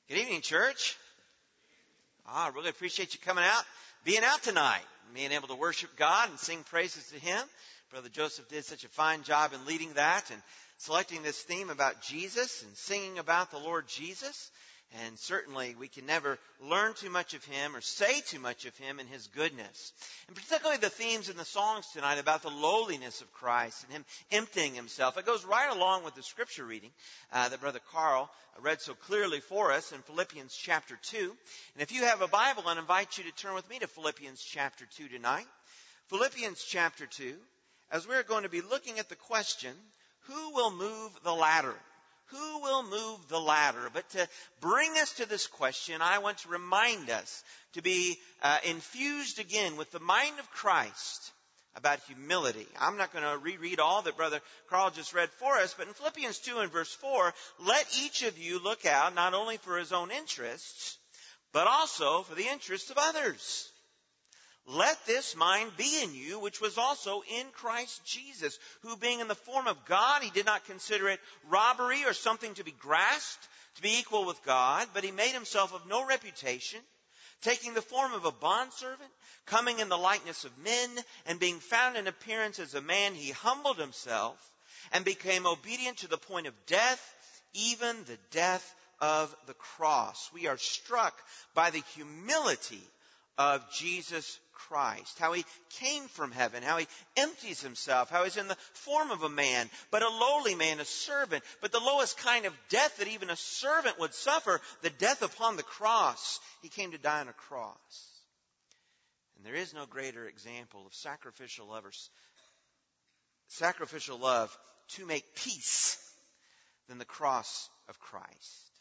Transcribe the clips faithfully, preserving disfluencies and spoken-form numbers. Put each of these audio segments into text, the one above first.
Good evening, church. Ah, I really appreciate you coming out, being out tonight, being able to worship God and sing praises to Him. Brother Joseph did such a fine job in leading that and selecting this theme about Jesus and singing about the Lord Jesus. And certainly we can never learn too much of Him or say too much of Him and His goodness. And particularly the themes in the songs tonight about the lowliness of Christ and Him emptying Himself. It goes right along with the scripture reading uh, that Brother Carl read so clearly for us in Philippians chapter two. And if you have a Bible, I invite you to turn with me to Philippians chapter two tonight. Philippians chapter two, as we're going to be looking at the question, who will move the ladder? Who will move the ladder? But to bring us to this question, I want to remind us to be uh, infused again with the mind of Christ about humility. I'm not going to reread all that Brother Carl just read for us, but in Philippians two and verse four, let each of you look out not only for his own interests, but also for the interests of others. Let this mind be in you, which was also in Christ Jesus, who being in the form of God, He did not consider it robbery or something to be grasped, to be equal with God, but He made Himself of no reputation, taking the form of a bondservant, coming in the likeness of men, and being found in appearance as a man, He humbled Himself and became obedient to the point of death, even the death of the cross. We are struck by the humility of Jesus Christ, how He came from heaven, how He empties Himself, how He's in the form of a man, but a lowly man, a servant, but the lowest kind of death that even a servant would suffer, the death upon the cross. He came to die on a cross. And there is no greater example of sacrificial love, or sacrificial love to make peace than the cross of Christ.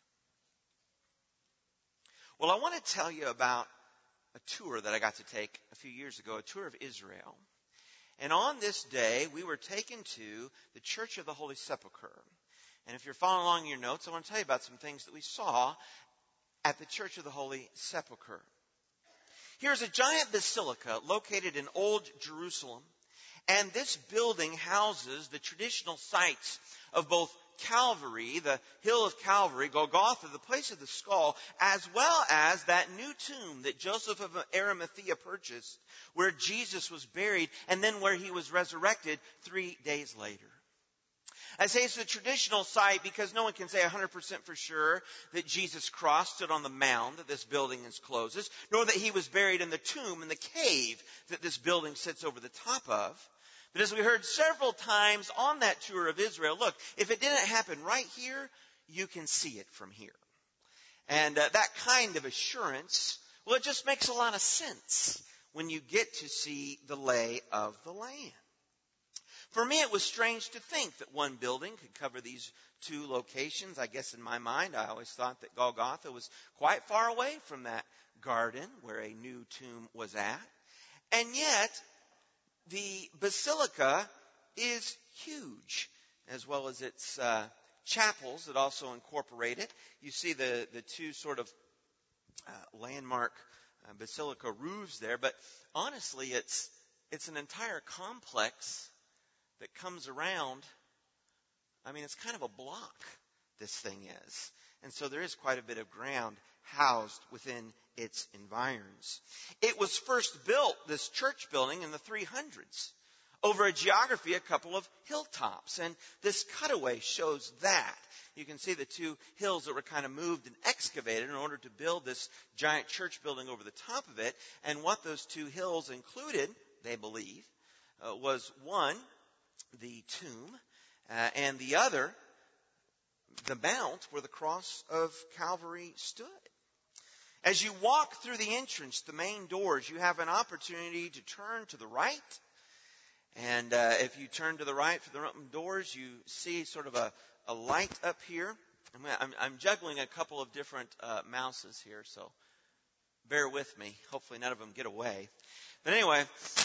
Well, I want to tell you about a tour that I got to take a few years ago, a tour of Israel. And on this day, we were taken to the Church of the Holy Sepulchre. And if you're following along in your notes, I want to tell you about some things that we saw at the Church of the Holy Sepulchre. Here's a giant basilica located in Old Jerusalem. And this building houses the traditional sites of both Calvary, the hill of Calvary, Golgotha, the place of the skull, as well as that new tomb that Joseph of Arimathea purchased, where Jesus was buried, and then where He was resurrected three days later. I say it's a traditional site because no one can say one hundred percent for sure that Jesus' cross stood on the mound that this building encloses, nor that He was buried in the tomb in the cave that this building sits over the top of. But as we heard several times on that tour of Israel, look, if it didn't happen right here, you can see it from here. And uh, that kind of assurance, well, it just makes a lot of sense when you get to see the lay of the land. For me, it was strange to think that one building could cover these two locations. I guess in my mind, I always thought that Golgotha was quite far away from that garden where a new tomb was at. And yet, the basilica is huge, as well as its uh, chapels that also incorporate it. You see the, the two sort of uh, landmark uh, basilica roofs there, but honestly, it's it's an entire complex that comes around. I mean, it's kind of a block, this thing is. And so there is quite a bit of ground housed within its environs. It was first built, this church building, in the three hundreds, over a geography, a couple of hilltops. And this cutaway shows that. You can see the two hills that were kind of moved and excavated in order to build this giant church building over the top of it. And what those two hills included, they believe, uh, was one, the tomb, uh, and the other, the mount where the cross of Calvary stood. As you walk through the entrance, the main doors, you have an opportunity to turn to the right. And uh, if you turn to the right for the doors, you see sort of a, a light up here. I'm, I'm, I'm juggling a couple of different uh, mouses here, so bear with me. Hopefully none of them get away. But anyway,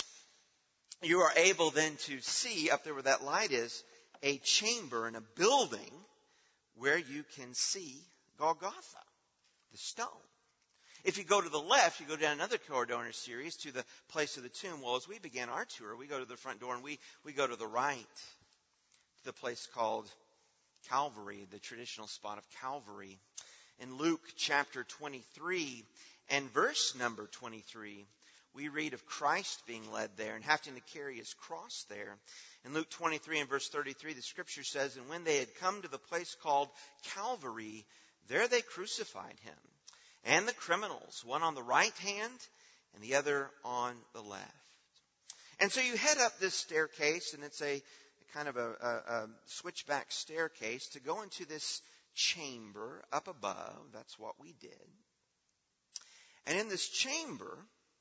you are able then to see up there where that light is, a chamber in a building where you can see Golgotha, the stone. If you go to the left, you go down another corridor in our series to the place of the tomb. Well, as we began our tour, we go to the front door and we, we go to the right to the place called Calvary, the traditional spot of Calvary. In Luke chapter twenty-three and verse number twenty-three, we read of Christ being led there and having to carry his cross there. In Luke twenty-three and verse thirty-three, the scripture says, "And when they had come to the place called Calvary, there they crucified him, and the criminals, one on the right hand and the other on the left." And so you head up this staircase, and it's a, a kind of a, a, a switchback staircase to go into this chamber up above. That's what we did. And in this chamber,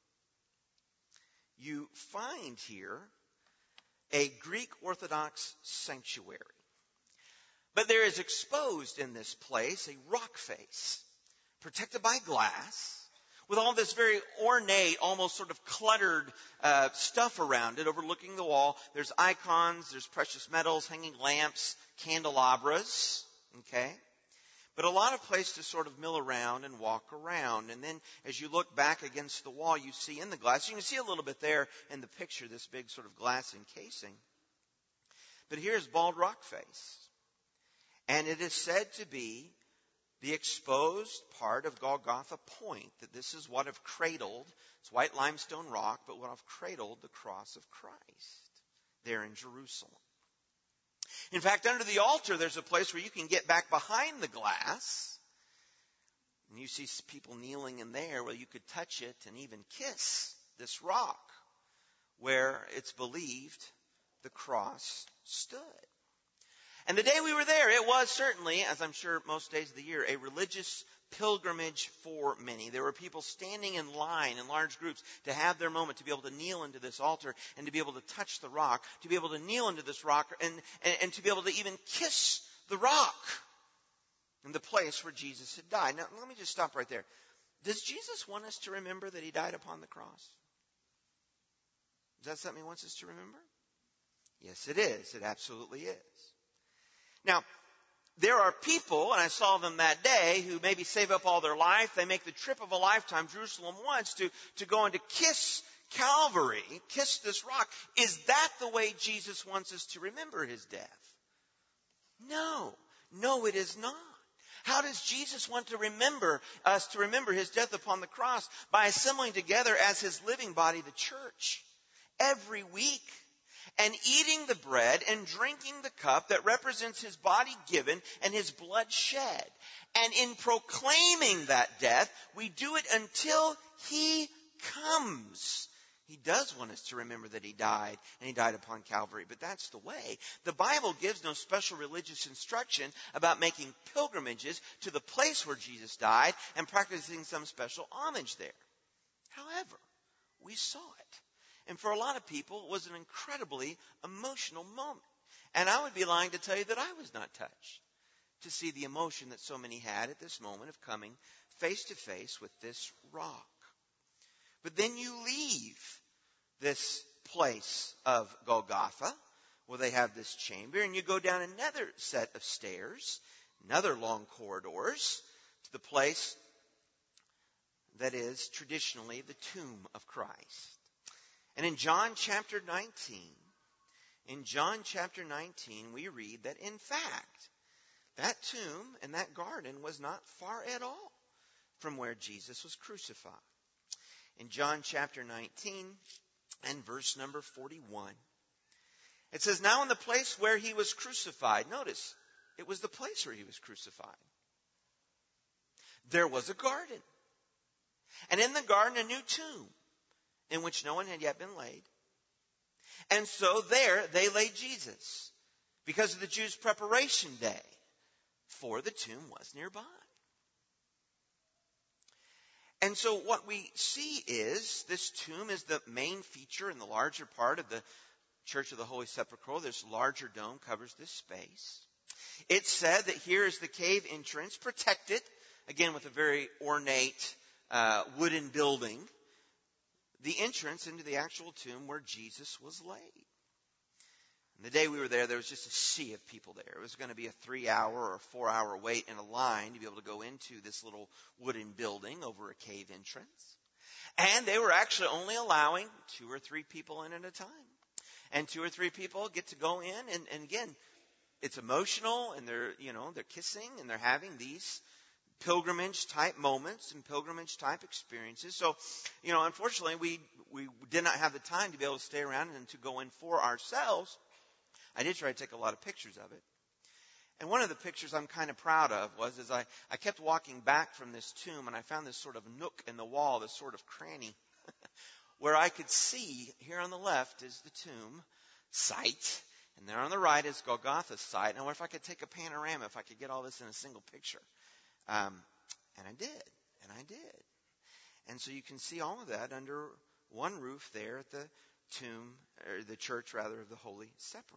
you find here a Greek Orthodox sanctuary. But there is exposed in this place a rock face, protected by glass, with all this very ornate, almost sort of cluttered uh, stuff around it, overlooking the wall. There's icons, there's precious metals, hanging lamps, candelabras, okay? But a lot of place to sort of mill around and walk around. And then as you look back against the wall, you see in the glass, you can see a little bit there in the picture, this big sort of glass encasing. But here's Bald Rock Face. And it is said to be the exposed part of Golgotha Point, that this is what have cradled, it's white limestone rock, but what have cradled the cross of Christ there in Jerusalem. In fact, under the altar, there's a place where you can get back behind the glass, and you see people kneeling in there where you could touch it and even kiss this rock where it's believed the cross stood. And the day we were there, it was certainly, as I'm sure most days of the year, a religious pilgrimage for many. There were people standing in line in large groups to have their moment, to be able to kneel into this altar and to be able to touch the rock, to be able to kneel into this rock and, and, and to be able to even kiss the rock in the place where Jesus had died. Now, let me just stop right there. Does Jesus want us to remember that he died upon the cross? Is that something he wants us to remember? Yes, it is. It absolutely is. Now, there are people, and I saw them that day, who maybe save up all their life. They make the trip of a lifetime, Jerusalem once, to, to go and to kiss Calvary, kiss this rock. Is that the way Jesus wants us to remember his death? No. No, it is not. How does Jesus want to remember us to remember his death upon the cross? By assembling together as his living body, the church, every week. And eating the bread and drinking the cup that represents his body given and his blood shed. And in proclaiming that death, we do it until he comes. He does want us to remember that he died, and he died upon Calvary. But that's the way. The Bible gives no special religious instruction about making pilgrimages to the place where Jesus died and practicing some special homage there. However, we saw it. And for a lot of people, it was an incredibly emotional moment. And I would be lying to tell you that I was not touched to see the emotion that so many had at this moment of coming face to face with this rock. But then you leave this place of Golgotha, where they have this chamber, and you go down another set of stairs, another long corridors, to the place that is traditionally the tomb of Christ. And in John chapter nineteen, in John chapter nineteen, we read that in fact, that tomb and that garden was not far at all from where Jesus was crucified. In John chapter nineteen and verse number forty-one, it says, "Now in the place where he was crucified," notice, it was the place where he was crucified, "there was a garden. And in the garden a new tomb, in which no one had yet been laid. And so there they laid Jesus, because of the Jews' preparation day, for the tomb was nearby." And so what we see is this tomb is the main feature in the larger part of the Church of the Holy Sepulchre. This larger dome covers this space. It's said that here is the cave entrance, protected, again with a very ornate uh, wooden building, the entrance into the actual tomb where Jesus was laid. And the day we were there, there was just a sea of people there. It was going to be a three-hour or four-hour wait in a line to be able to go into this little wooden building over a cave entrance. And they were actually only allowing two or three people in at a time. And two or three people get to go in, and, and again, it's emotional, and they're, you know, they're kissing, and they're having these pilgrimage type moments and pilgrimage type experiences. So, you know, unfortunately, we, we did not have the time to be able to stay around and to go in for ourselves. I did try to take a lot of pictures of it. And one of the pictures I'm kind of proud of was as I, I kept walking back from this tomb, and I found this sort of nook in the wall, this sort of cranny, where I could see, here on the left is the tomb site, and there on the right is Golgotha's site. And I wonder if I could take a panorama, if I could get all this in a single picture. Um, and I did, and I did. And so you can see all of that under one roof there at the tomb, or the church rather, of the Holy Sepulchre.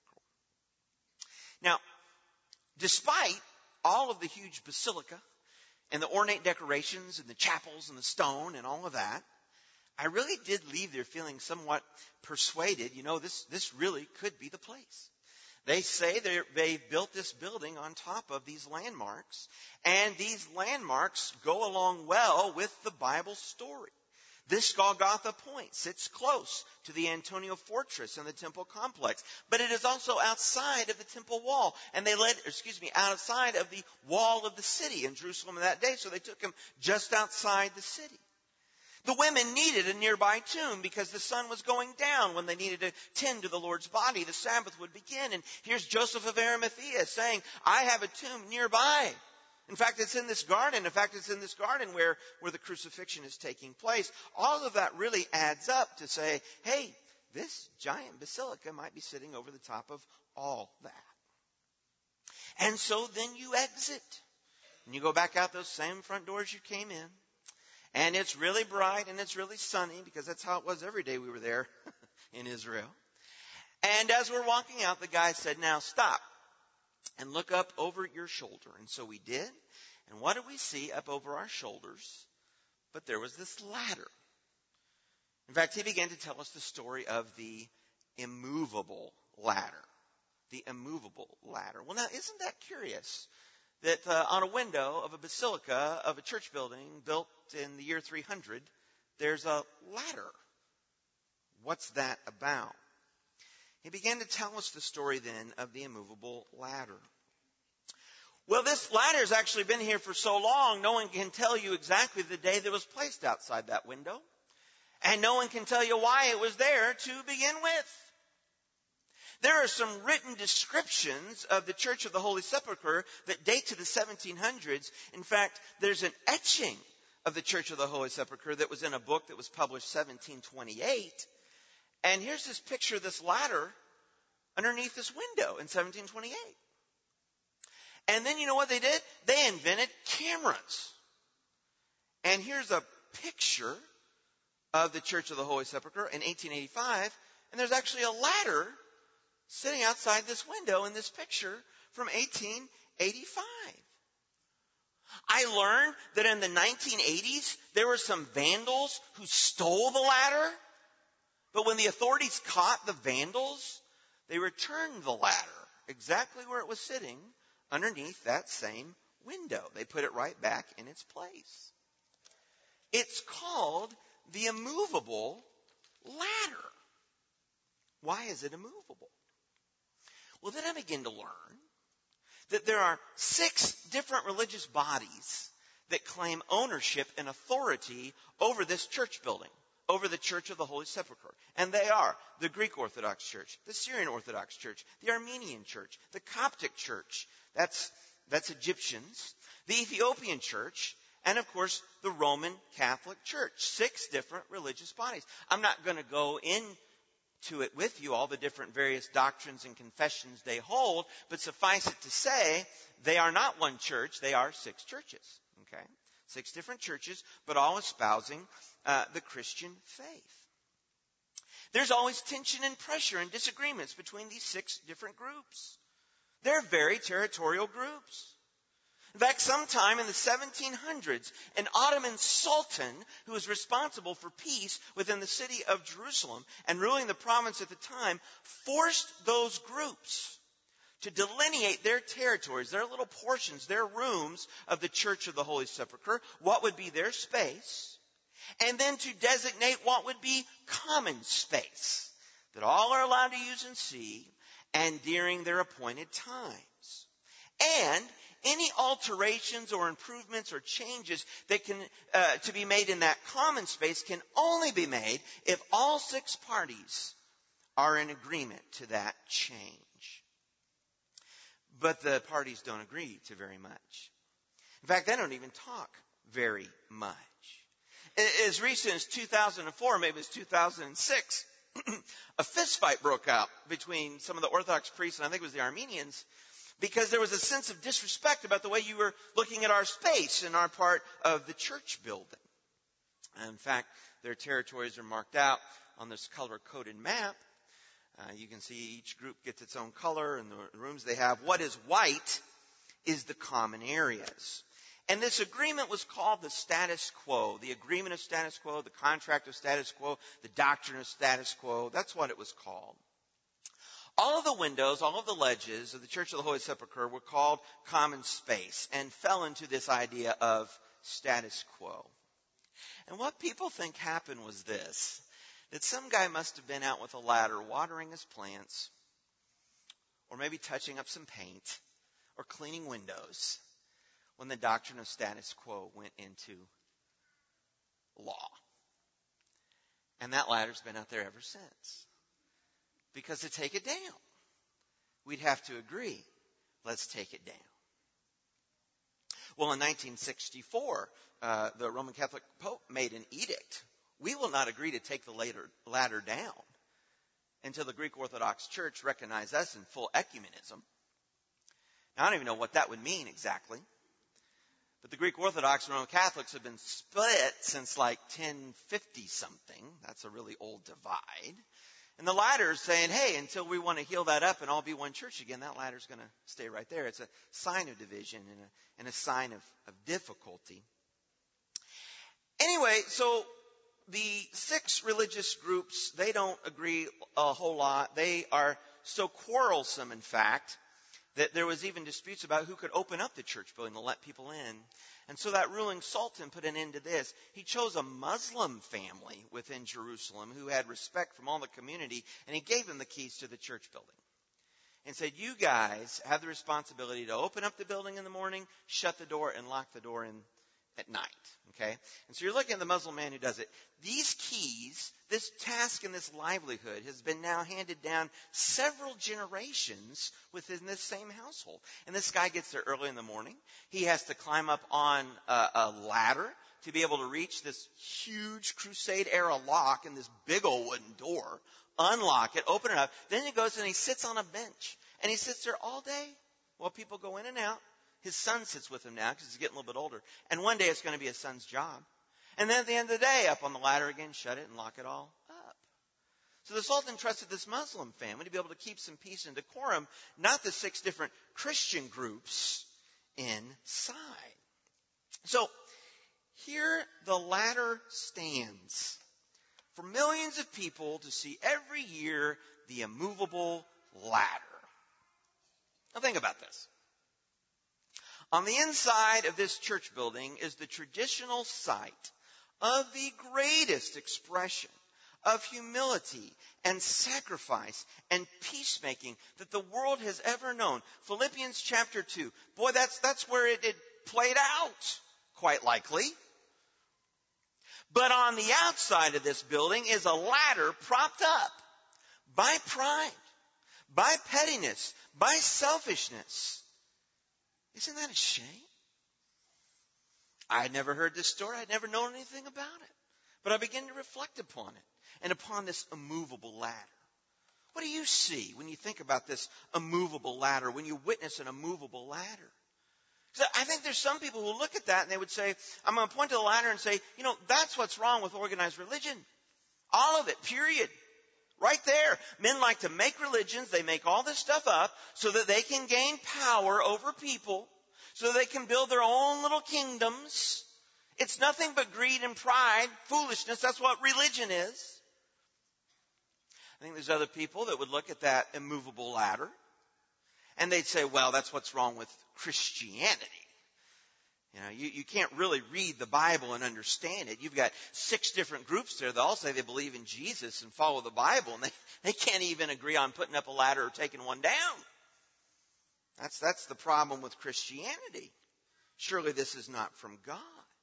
Now, despite all of the huge basilica and the ornate decorations and the chapels and the stone and all of that, I really did leave there feeling somewhat persuaded, you know, this, this really could be the place. They say they built this building on top of these landmarks, and these landmarks go along well with the Bible story. This Golgotha Point sits close to the Antonia Fortress and the temple complex, but it is also outside of the temple wall, and they led, excuse me, outside of the wall of the city in Jerusalem that day, so they took him just outside the city. The women needed a nearby tomb because the sun was going down when they needed to tend to the Lord's body. The Sabbath would begin. And here's Joseph of Arimathea saying, I have a tomb nearby. In fact, it's in this garden. In fact, it's in this garden where, where the crucifixion is taking place. All of that really adds up to say, hey, this giant basilica might be sitting over the top of all that. And so then you exit. And you go back out those same front doors you came in. And it's really bright and it's really sunny because that's how it was every day we were there in Israel. And as we're walking out, the guy said, now stop and look up over your shoulder. And so we did. And what did we see up over our shoulders? But there was this ladder. In fact, he began to tell us the story of the immovable ladder. The immovable ladder. Well, now, isn't that curious? That uh, on a window of a basilica of a church building built in the year three hundred, there's a ladder. What's that about? He began to tell us the story then of the immovable ladder. Well, this ladder has actually been here for so long, no one can tell you exactly the day that it was placed outside that window. And no one can tell you why it was there to begin with. There are some written descriptions of the Church of the Holy Sepulchre that date to the seventeen hundreds. In fact, there's an etching of the Church of the Holy Sepulchre that was in a book that was published seventeen twenty-eight. And here's this picture of this ladder underneath this window in seventeen twenty-eight. And then you know what they did? They invented cameras. And here's a picture of the Church of the Holy Sepulchre in eighteen eighty-five. And there's actually a ladder sitting outside this window in this picture from eighteen eighty-five. I learned that in the nineteen eighties, there were some vandals who stole the ladder. But when the authorities caught the vandals, they returned the ladder exactly where it was sitting underneath that same window. They put it right back in its place. It's called the immovable ladder. Why is it immovable? Well, then I begin to learn that there are six different religious bodies that claim ownership and authority over this church building, over the Church of the Holy Sepulchre. And they are the Greek Orthodox Church, the Syrian Orthodox Church, the Armenian Church, the Coptic Church, that's, that's Egyptians, the Ethiopian Church, and of course the Roman Catholic Church. Six different religious bodies. I'm not going to go in to it with you, all the different various doctrines and confessions they hold, but suffice it to say, they are not one church, they are six churches, okay? Six different churches, but all espousing uh, the Christian faith. There's always tension and pressure and disagreements between these six different groups. They're very territorial groups. In fact, sometime in the seventeen hundreds, an Ottoman sultan who was responsible for peace within the city of Jerusalem and ruling the province at the time forced those groups to delineate their territories, their little portions, their rooms of the Church of the Holy Sepulchre, what would be their space, and then to designate what would be common space that all are allowed to use and see and during their appointed times. And any alterations or improvements or changes that can uh, to be made in that common space can only be made if all six parties are in agreement to that change. But the parties don't agree to very much. In fact, they don't even talk very much. As recent as two thousand four, maybe it was two thousand six, a fist fight broke out between some of the Orthodox priests, and I think it was the Armenians, because there was a sense of disrespect about the way you were looking at our space in our part of the church building. In fact, their territories are marked out on this color-coded map. Uh, you can see each group gets its own color and the rooms they have. What is white is the common areas. And this agreement was called the status quo, the agreement of status quo, the contract of status quo, the doctrine of status quo. That's what it was called. All of the windows, all of the ledges of the Church of the Holy Sepulchre were called common space and fell into this idea of status quo. And what people think happened was this, that some guy must have been out with a ladder watering his plants, or maybe touching up some paint, or cleaning windows, when the doctrine of status quo went into law. And that ladder's been out there ever since. Because to take it down, we'd have to agree, let's take it down. Well, in nineteen sixty-four, uh, the Roman Catholic Pope made an edict. We will not agree to take the ladder, ladder down until the Greek Orthodox Church recognized us in full ecumenism. Now, I don't even know what that would mean exactly. But the Greek Orthodox and Roman Catholics have been split since like ten fifty something. That's a really old divide. And the ladder is saying, hey, until we want to heal that up and all be one church again, that ladder's going to stay right there. It's a sign of division and a, and a sign of, of difficulty. Anyway, so the six religious groups, they don't agree a whole lot. They are so quarrelsome, in fact, that there was even disputes about who could open up the church building to let people in. And so that ruling sultan put an end to this. He chose a Muslim family within Jerusalem who had respect from all the community, and he gave them the keys to the church building. And said, you guys have the responsibility to open up the building in the morning, shut the door, and lock the door in at night. Okay? And so you're looking at the Muslim man who does it. These keys, this task and this livelihood has been now handed down several generations within this same household. And this guy gets there early in the morning. He has to climb up on a, a ladder to be able to reach this huge Crusade-era lock in this big old wooden door, unlock it, open it up. Then he goes and he sits on a bench. And he sits there all day while people go in and out. His son sits with him now because he's getting a little bit older. And one day it's going to be his son's job. And then at the end of the day, up on the ladder again, shut it and lock it all up. So the Sultan trusted this Muslim family to be able to keep some peace and decorum, not the six different Christian groups inside. So here the ladder stands for millions of people to see every year the immovable ladder. Now think about this. On the inside of this church building is the traditional site of the greatest expression of humility and sacrifice and peacemaking that the world has ever known. Philippians chapter two. Boy, that's, that's where it, it played out, quite likely. But on the outside of this building is a ladder propped up by pride, by pettiness, by selfishness. Isn't that a shame? I had never heard this story. I'd never known anything about it. But I began to reflect upon it and upon this immovable ladder. What do you see when you think about this immovable ladder, when you witness an immovable ladder? So I think there's some people who look at that and they would say, I'm going to point to the ladder and say, you know, that's what's wrong with organized religion. All of it, period. Right there. Men like to make religions. They make all this stuff up so that they can gain power over people, so they can build their own little kingdoms. It's nothing but greed and pride, foolishness. That's what religion is. I think there's other people that would look at that immovable ladder and they'd say, well, that's what's wrong with Christianity. You know, you, you can't really read the Bible and understand it. You've got six different groups there that all say they believe in Jesus and follow the Bible, and they, they can't even agree on putting up a ladder or taking one down. That's, that's the problem with Christianity. Surely this is not from God.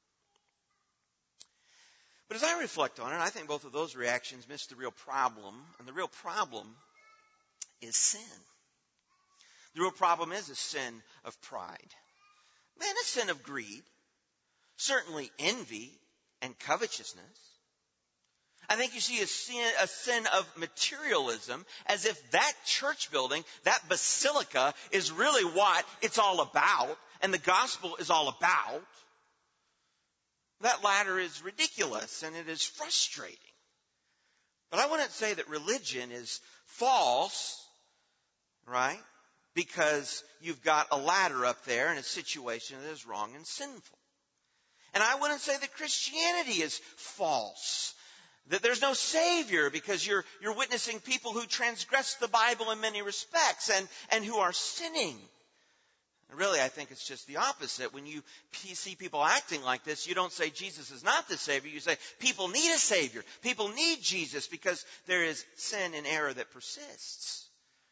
But as I reflect on it, I think both of those reactions miss the real problem. And the real problem is sin. The real problem is a sin of pride. Man, a sin of greed. Certainly envy and covetousness. I think you see a sin, a sin of materialism, as if that church building, that basilica, is really what it's all about, and the gospel is all about. That latter is ridiculous, and it is frustrating. But I wouldn't say that religion is false, right? Because you've got a ladder up there in a situation that is wrong and sinful. And I wouldn't say that Christianity is false. That there's no Savior because you're, you're witnessing people who transgress the Bible in many respects and, and who are sinning. Really, I think it's just the opposite. When you see people acting like this, you don't say Jesus is not the Savior. You say people need a Savior. People need Jesus because there is sin and error that persists.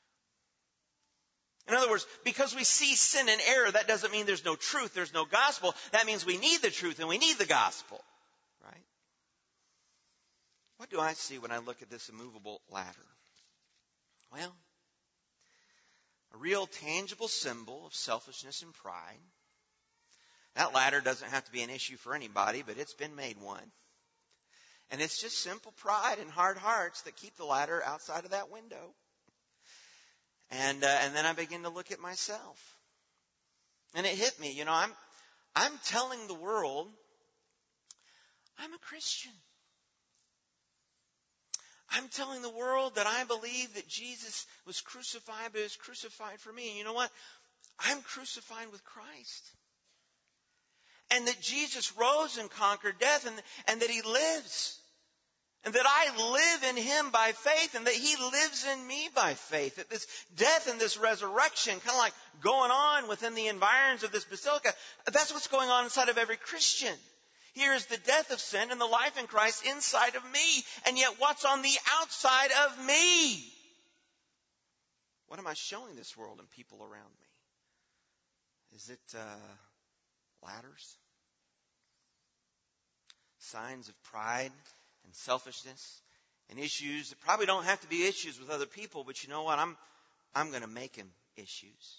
In other words, because we see sin and error, that doesn't mean there's no truth, there's no gospel. That means we need the truth and we need the gospel. Right? What do I see when I look at this immovable ladder? Well, a real tangible symbol of selfishness and pride. That ladder doesn't have to be an issue for anybody, but it's been made one. And it's just simple pride and hard hearts that keep the ladder outside of that window. And uh, and then I begin to look at myself. And it hit me, you know, I'm I'm telling the world I'm a Christian. I'm telling the world that I believe that Jesus was crucified, but he was crucified for me. And you know what? I'm crucified with Christ. And that Jesus rose and conquered death, and, and that he lives. And that I live in him by faith, and that he lives in me by faith. That this death and this resurrection, kind of like going on within the environs of this basilica, that's what's going on inside of every Christian. Here is the death of sin and the life in Christ inside of me. And yet what's on the outside of me? What am I showing this world and people around me? Is it uh, ladders? Signs of pride and selfishness and issues that probably don't have to be issues with other people, but you know what? I'm, I'm going to make them issues.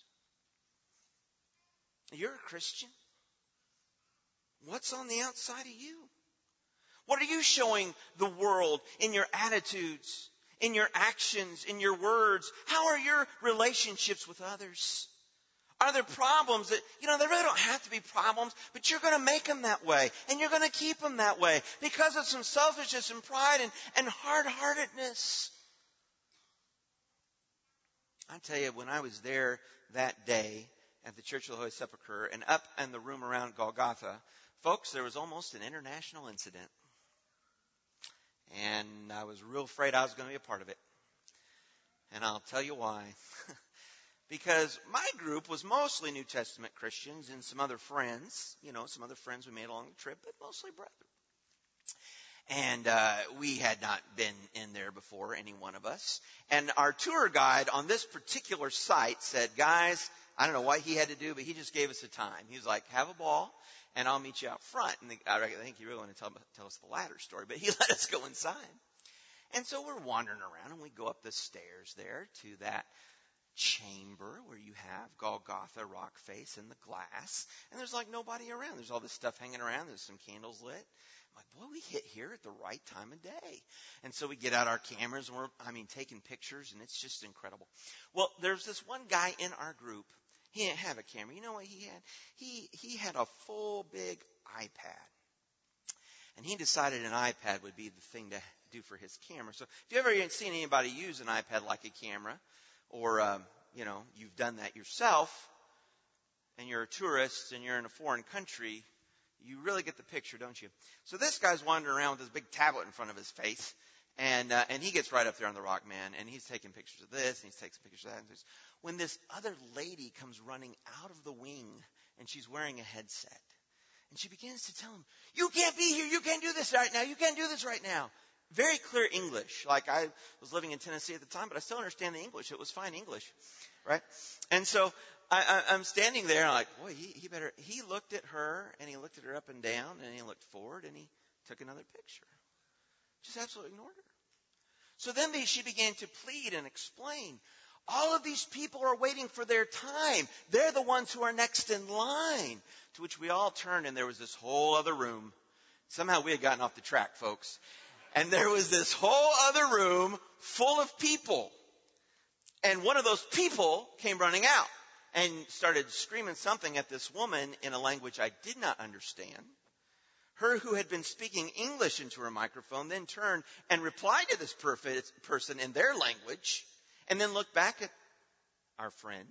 You're a Christian. What's on the outside of you? What are you showing the world in your attitudes, in your actions, in your words? How are your relationships with others? Are there problems that, you know, they really don't have to be problems, but you're going to make them that way, and you're going to keep them that way because of some selfishness and pride and, and hard-heartedness. I tell you, when I was there that day at the Church of the Holy Sepulchre and up in the room around Golgotha, folks, there was almost an international incident. And I was real afraid I was going to be a part of it. And I'll tell you why. Because my group was mostly New Testament Christians and some other friends, you know, some other friends we made along the trip, but mostly brethren. And uh, we had not been in there before, any one of us. And our tour guide on this particular site said, guys, I don't know what he had to do, but he just gave us a time. He was like, have a ball, and I'll meet you out front. And the, I think he really wanted to tell, tell us the ladder story, but he let us go inside. And so we're wandering around, and we go up the stairs there to that chamber where you have Golgotha rock face in the glass. And there's like nobody around. There's all this stuff hanging around. There's some candles lit. I'm like, boy, we hit here at the right time of day. And so we get out our cameras, and we're, I mean, taking pictures, and it's just incredible. Well, there's this one guy in our group. He didn't have a camera. You know what he had? He he had a full big iPad. And he decided an iPad would be the thing to do for his camera. So if you ever seen anybody use an iPad like a camera, or, um, you know, you've done that yourself, and you're a tourist and you're in a foreign country, you really get the picture, don't you? So this guy's wandering around with this big tablet in front of his face, and uh, and he gets right up there on the rock, man, and he's taking pictures of this, and he's taking pictures of that. And when this other lady comes running out of the wing, and she's wearing a headset, and she begins to tell him, you can't be here, you can't do this right now, you can't do this right now. Very clear English. Like, I was living in Tennessee at the time, but I still understand the English. It was fine English, right? And so I, I, I'm standing there, and I'm like, boy, he, he better, he looked at her, and he looked at her up and down, and he looked forward, and he took another picture. Just absolutely ignored her. So then they, she began to plead and explain. All of these people are waiting for their time. They're the ones who are next in line. To which we all turned, and there was this whole other room. Somehow we had gotten off the track, folks. And there was this whole other room full of people. And one of those people came running out and started screaming something at this woman in a language I did not understand. Her who had been speaking English into her microphone then turned and replied to this person in their language, and then looked back at our friend.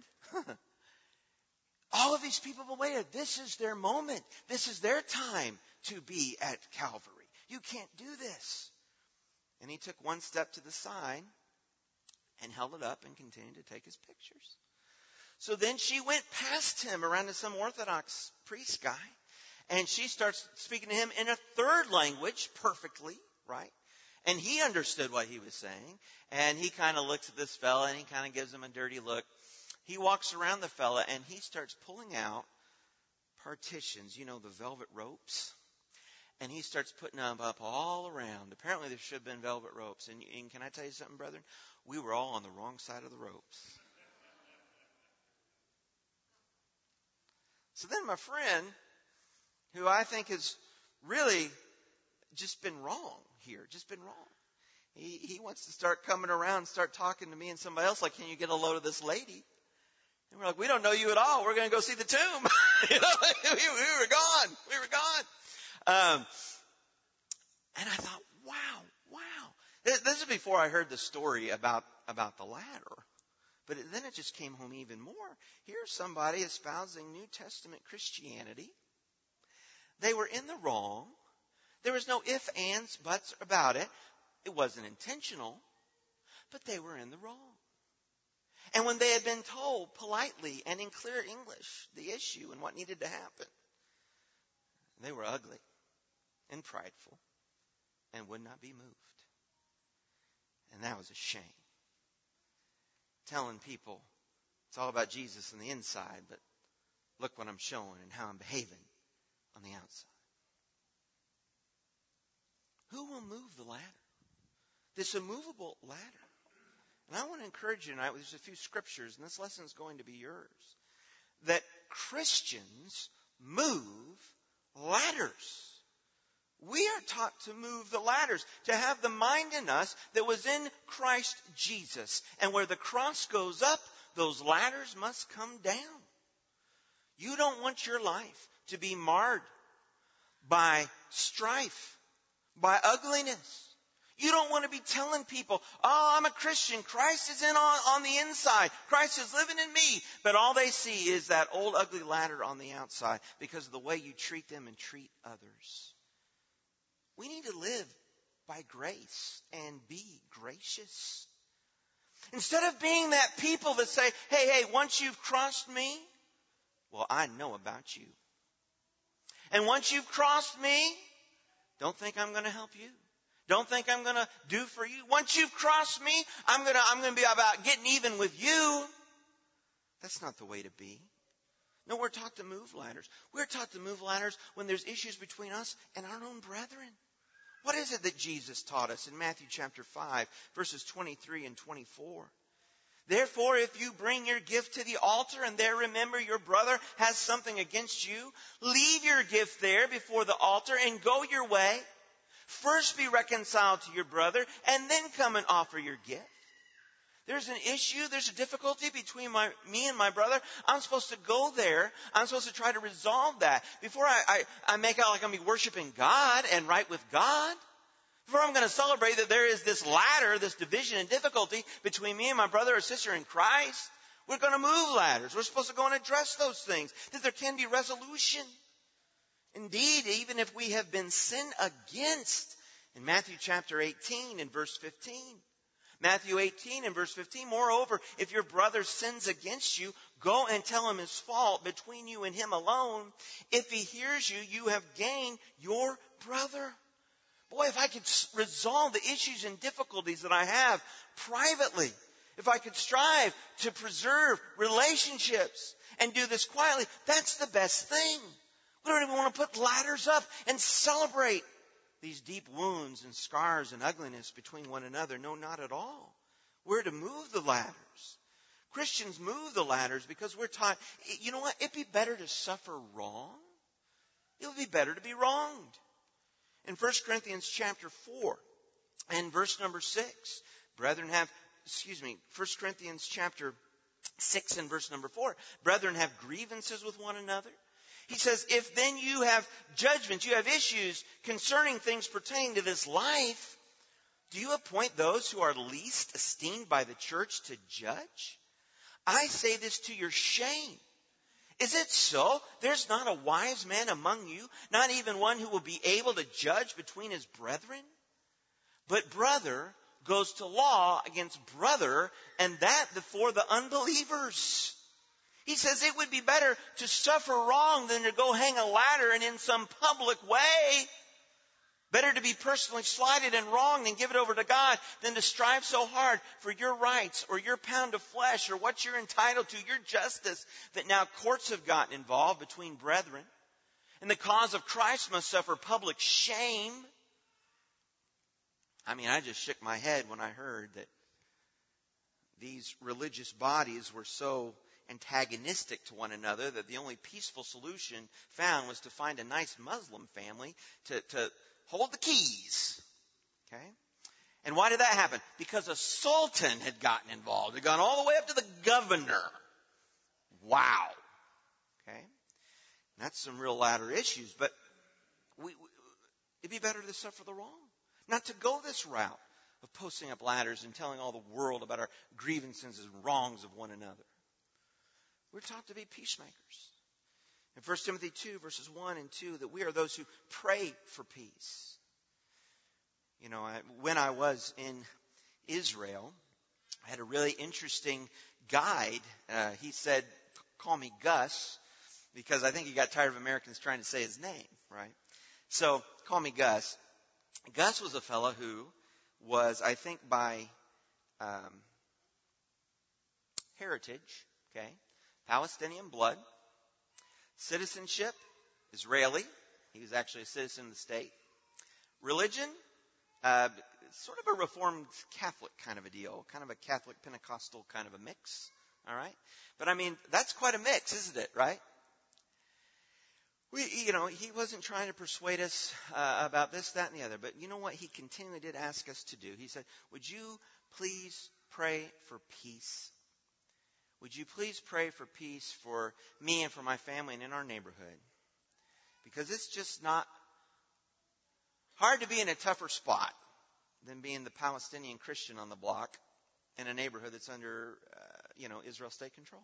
All of these people have waited. This is their moment. This is their time to be at Calvary. You can't do this. And he took one step to the side and held it up and continued to take his pictures. So then she went past him around to some Orthodox priest guy, and she starts speaking to him in a third language perfectly, right? And he understood what he was saying, and he kind of looks at this fella, and he kind of gives him a dirty look. He walks around the fella, and he starts pulling out partitions, you know, the velvet ropes. And he starts putting them up all around. Apparently there should have been velvet ropes. And, and can I tell you something, brethren? We were all on the wrong side of the ropes. So then my friend, who I think has really just been wrong here, just been wrong. He, he wants to start coming around and start talking to me and somebody else like, can you get a load of this lady? And we're like, we don't know you at all. We're going to go see the tomb. you know, we, we were gone. We were gone. Um, and I thought, wow, wow. This, this is before I heard the story about, about the ladder. But it, then it just came home even more. Here's somebody espousing New Testament Christianity. They were in the wrong. There was no ifs, ands, buts about it. It wasn't intentional, but they were in the wrong. And when they had been told politely and in clear English the issue and what needed to happen, they were ugly and prideful and would not be moved. And that was a shame. Telling people it's all about Jesus on the inside, but look what I'm showing and how I'm behaving on the outside. Who will move the ladder? This immovable ladder. And I want to encourage you tonight, there's a few scriptures, and this lesson is going to be yours, that Christians move ladders. We are taught to move the ladders, to have the mind in us that was in Christ Jesus. And where the cross goes up, those ladders must come down. You don't want your life to be marred by strife, by ugliness. You don't want to be telling people, oh, I'm a Christian. Christ is in on, on the inside. Christ is living in me. But all they see is that old ugly ladder on the outside because of the way you treat them and treat others. We need to live by grace and be gracious. Instead of being that people that say, hey, hey, once you've crossed me, well, I know about you. And once you've crossed me, don't think I'm going to help you. Don't think I'm going to do for you. Once you've crossed me, I'm going to I'm going to be about getting even with you. That's not the way to be. No, we're taught to move ladders. We're taught to move ladders when there's issues between us and our own brethren. What is it that Jesus taught us in Matthew chapter five, verses twenty-three and twenty-four? Therefore, if you bring your gift to the altar and there remember your brother has something against you, leave your gift there before the altar and go your way. First be reconciled to your brother and then come and offer your gift. There's an issue, there's a difficulty between my, me and my brother. I'm supposed to go there. I'm supposed to try to resolve that. Before I, I, I make out like I'm going to be worshiping God and right with God. Before I'm going to celebrate that there is this ladder, this division and difficulty between me and my brother or sister in Christ. We're going to move ladders. We're supposed to go and address those things. That there can be resolution. Indeed, even if we have been sinned against, in Matthew chapter eighteen and verse fifteen. Matthew eighteen and verse fifteen, moreover, if your brother sins against you, go and tell him his fault between you and him alone. If he hears you, you have gained your brother. Boy, if I could resolve the issues and difficulties that I have privately, if I could strive to preserve relationships and do this quietly, that's the best thing. We don't even want to put ladders up and celebrate these deep wounds and scars and ugliness between one another. No, not at all. We're to move the ladders. Christians move the ladders because we're taught, you know what? It'd be better to suffer wrong. It would be better to be wronged. In First Corinthians chapter four and verse number six, brethren have, excuse me, First Corinthians chapter six and verse number four, brethren have grievances with one another. He says, if then you have judgments, you have issues concerning things pertaining to this life, do you appoint those who are least esteemed by the church to judge? I say this to your shame. Is it so? There's not a wise man among you, not even one who will be able to judge between his brethren? But brother goes to law against brother, and that before the unbelievers. He says it would be better to suffer wrong than to go hang a ladder and in some public way. Better to be personally slighted and wronged and give it over to God than to strive so hard for your rights or your pound of flesh or what you're entitled to, your justice, that now courts have gotten involved between brethren. And the cause of Christ must suffer public shame. I mean, I just shook my head when I heard that these religious bodies were so antagonistic to one another that the only peaceful solution found was to find a nice Muslim family to, to hold the keys. Okay? And why did that happen? Because a sultan had gotten involved. It had gone all the way up to the governor. Wow. Okay? And that's some real ladder issues. But we, we, it'd be better to suffer the wrong. Not to go this route of posting up ladders and telling all the world about our grievances and wrongs of one another. We're taught to be peacemakers. In First Timothy two, verses one and two, that we are those who pray for peace. You know, I, when I was in Israel, I had a really interesting guide. Uh, he said, call me Gus, because I think he got tired of Americans trying to say his name, right? So, call me Gus. Gus was a fellow who was, I think, by um, heritage, okay, Palestinian blood, citizenship, Israeli. He was actually a citizen of the state. Religion, uh, sort of a Reformed Catholic kind of a deal, kind of a Catholic Pentecostal kind of a mix, all right? But I mean, that's quite a mix, isn't it, right? We, you know, he wasn't trying to persuade us uh, about this, that, and the other. But you know what he continually did ask us to do? He said, would you please pray for peace? Would you please pray for peace for me and for my family and in our neighborhood? Because it's just not hard to be in a tougher spot than being the Palestinian Christian on the block in a neighborhood that's under, uh, you know, Israel state control.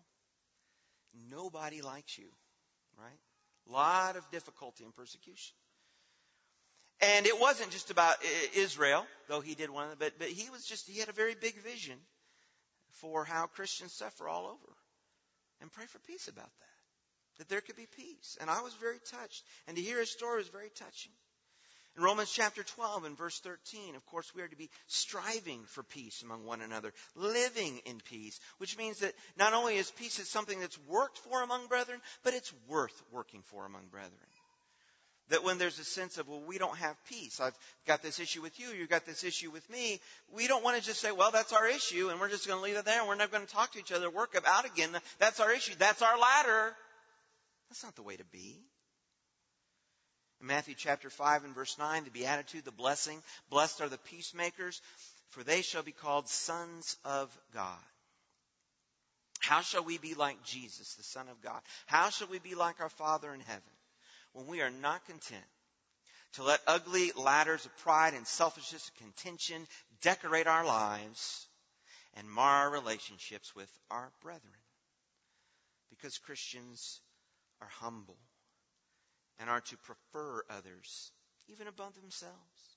Nobody likes you, right? A lot of difficulty and persecution. And it wasn't just about Israel, though he did one of them, but, but he was just, he had a very big vision for how Christians suffer all over. And pray for peace about that. That there could be peace. And I was very touched. And to hear his story was very touching. In Romans chapter twelve and verse thirteen, of course, we are to be striving for peace among one another, living in peace, which means that not only is peace is something that's worked for among brethren, but it's worth working for among brethren. That when there's a sense of, well, we don't have peace. I've got this issue with you. You've got this issue with me. We don't want to just say, well, that's our issue, and we're just going to leave it there, and we're not going to talk to each other, work it out again. That's our issue. That's our ladder. That's not the way to be. In Matthew chapter five and verse nine, the beatitude, the blessing, blessed are the peacemakers, for they shall be called sons of God. How shall we be like Jesus, the Son of God? How shall we be like our Father in heaven when we are not content to let ugly ladders of pride and selfishness and contention decorate our lives and mar our relationships with our brethren? Because Christians are humble and are to prefer others, even above themselves.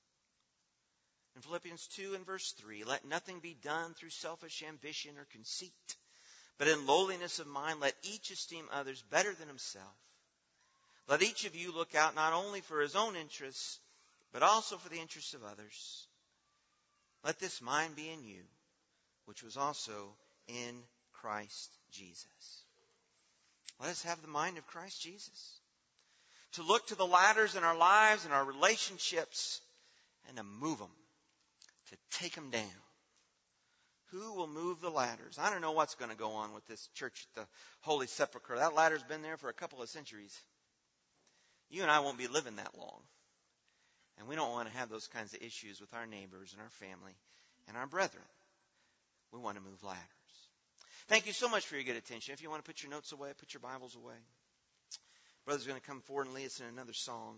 In Philippians two and verse three, let nothing be done through selfish ambition or conceit, but in lowliness of mind, let each esteem others better than himself. Let each of you look out not only for his own interests, but also for the interests of others. Let this mind be in you, which was also in Christ Jesus. Let us have the mind of Christ Jesus. To look to the ladders in our lives and our relationships and to move them, to take them down. Who will move the ladders? I don't know what's going to go on with this church at the Holy Sepulchre. That ladder's been there for a couple of centuries. You and I won't be living that long. And we don't want to have those kinds of issues with our neighbors and our family and our brethren. We want to move ladders. Thank you so much for your good attention. If you want to put your notes away, put your Bibles away. Brother's going to come forward and lead us in another song.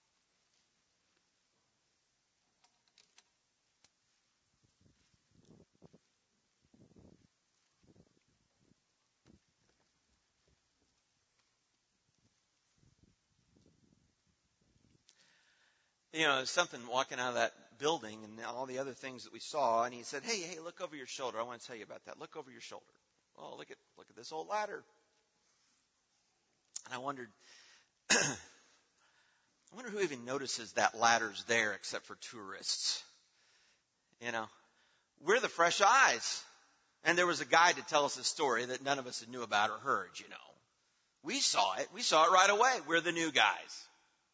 You know, something walking out of that building and all the other things that we saw, and he said, hey, hey, look over your shoulder. I want to tell you about that. Look over your shoulder. Oh, look at look at this old ladder. And I wondered, I wonder who even notices that ladder's there except for tourists. You know, we're the fresh eyes. And there was a guide to tell us a story that none of us had knew about or heard, you know. We saw it. We saw it right away. We're the new guys.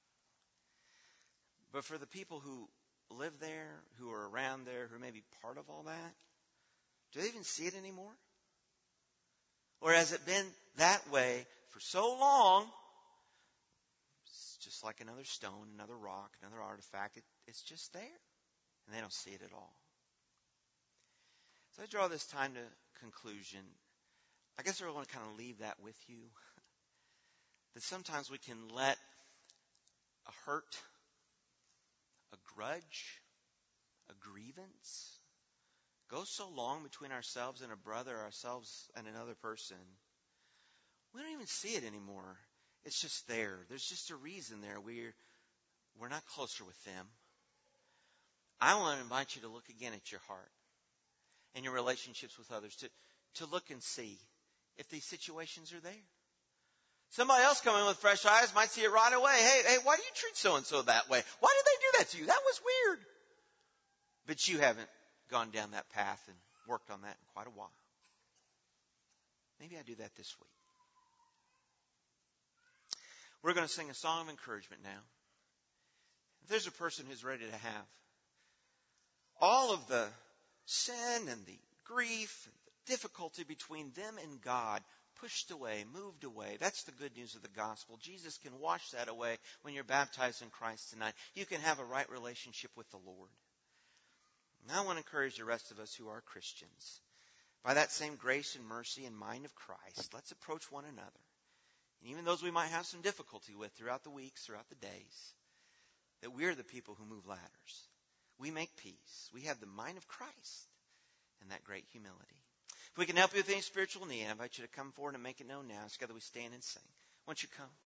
But for the people who live there, who are around there, who may be part of all that, do they even see it anymore? Or has it been that way for so long? It's just like another stone, another rock, another artifact. It, it's just there. And they don't see it at all. So I draw this time to conclusion. I guess I want to kind of leave that with you. That sometimes we can let a hurt, a grudge, a grievance go so long between ourselves and a brother, ourselves and another person, we don't even see it anymore. It's just there. There's just a reason there. We're, we're not closer with them. I want to invite you to look again at your heart and your relationships with others, to, to look and see if these situations are there. Somebody else coming with fresh eyes might see it right away. Hey, hey, why do you treat so-and-so that way? Why did they do that to you? That was weird. But you haven't gone down that path and worked on that in quite a while. Maybe I do that this week. We're going to sing a song of encouragement now. If there's a person who's ready to have all of the sin and the grief and the difficulty between them and God pushed away, moved away. That's the good news of the gospel. Jesus can wash that away when you're baptized in Christ tonight. You can have a right relationship with the Lord. And I want to encourage the rest of us who are Christians. By that same grace and mercy and mind of Christ, let's approach one another. And even those we might have some difficulty with throughout the weeks, throughout the days, that we're the people who move ladders. We make peace. We have the mind of Christ and that great humility. If we can help you with any spiritual need, I invite you to come forward and make it known now. Together we stand and sing. Won't you come?